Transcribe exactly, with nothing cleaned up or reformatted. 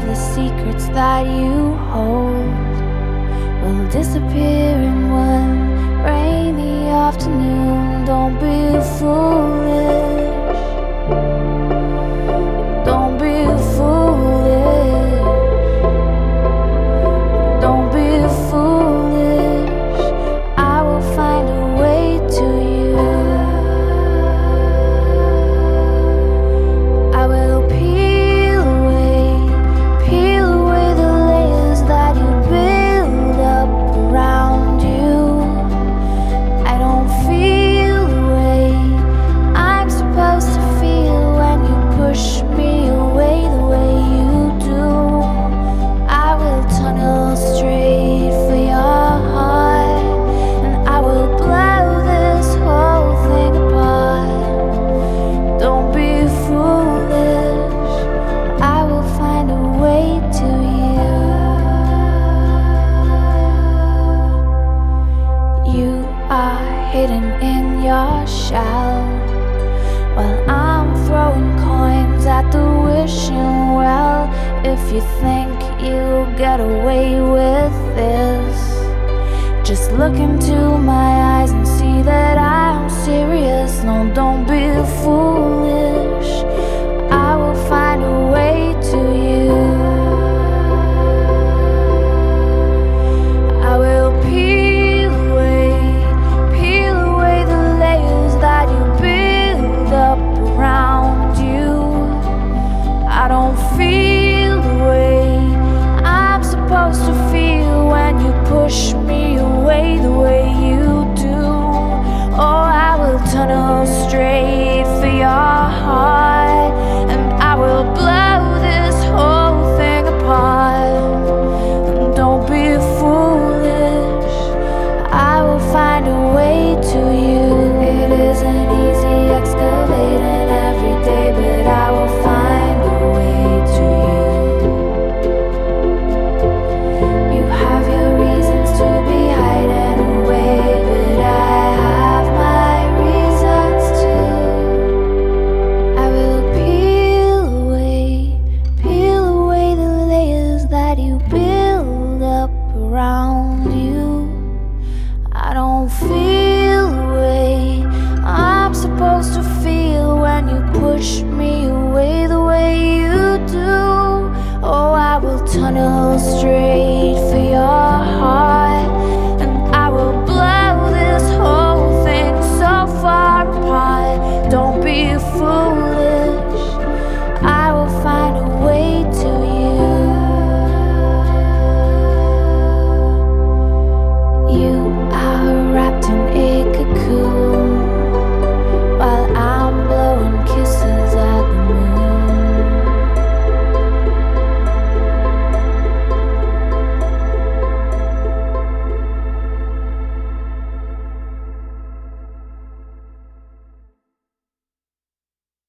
of the secrets that you hold will disappear in one rainy afternoon. Don't be foolish. Don't be foolish. Don't be foolish. I will find a way to you. I will peel away, peel away the layers that you build up around you. I don't feel the way I'm supposed to feel when you push me away the way you do. I will tunnel straight for your heart, and I will blow this whole thing apart. Don't be foolish, I will find a way to you. You are hidden in your shell, while I'm throwing coins at the wishing well. If you think you'll get away with this, just look into my eyes and see that I'm serious. No, don't be a fool.